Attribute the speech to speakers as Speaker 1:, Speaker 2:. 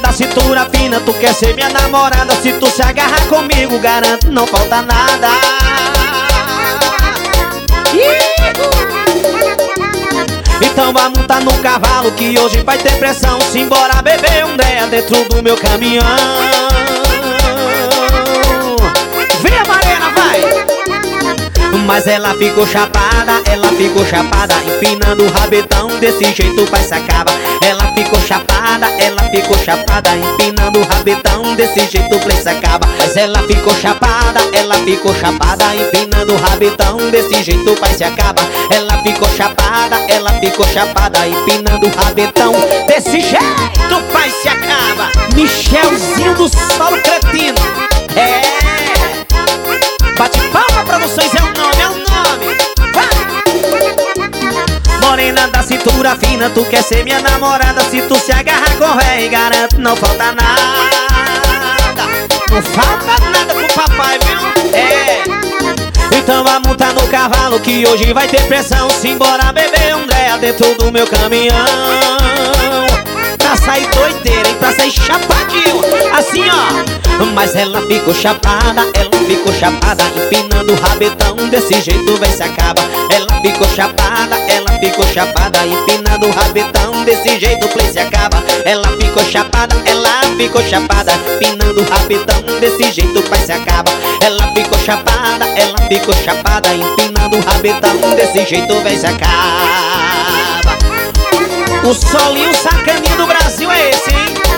Speaker 1: da cintura fina, tu quer ser minha namorada. Se tu se agarrar comigo, garanto, não falta nada. Então vamos montar no cavalo que hoje vai ter pressão. Simbora beber um Drea dentro do meu caminhão. Vem a Marena, vai! Mas ela ficou chapada, empinando o rabetão, desse jeito vai se acaba. Ela ficou chapada, empinando o rabetão, desse jeito o play se acaba. Mas ela ficou chapada, empinando o rabetão, desse jeito vai se acaba. Ela ficou chapada, empinando o rabetão, desse jeito vai se acaba. Michelzinho do Solo Cretino. Bate palma, produções, é o nome. Vai! Morena da cintura fina, tu quer ser minha namorada. Se tu se agarrar com ré, garanto, não falta nada. Não falta nada pro papai, viu? Então vamos montar no cavalo que hoje vai ter pressão. Simbora beber um Drea dentro do meu caminhão. Pra sair doideira, hein? Pra sair chapadinho, assim ó. Mas ela ficou chapada, empinando o rabetão, desse jeito vem se acaba. Ela ficou chapada, empinando o rabetão, desse jeito o play se acaba. Ela ficou chapada, empinando o rabetão, desse jeito vai se acaba. Ela ficou chapada, empinando o rabetão, desse jeito vem se acaba. O solinho sacaninho do Brasil é esse, hein?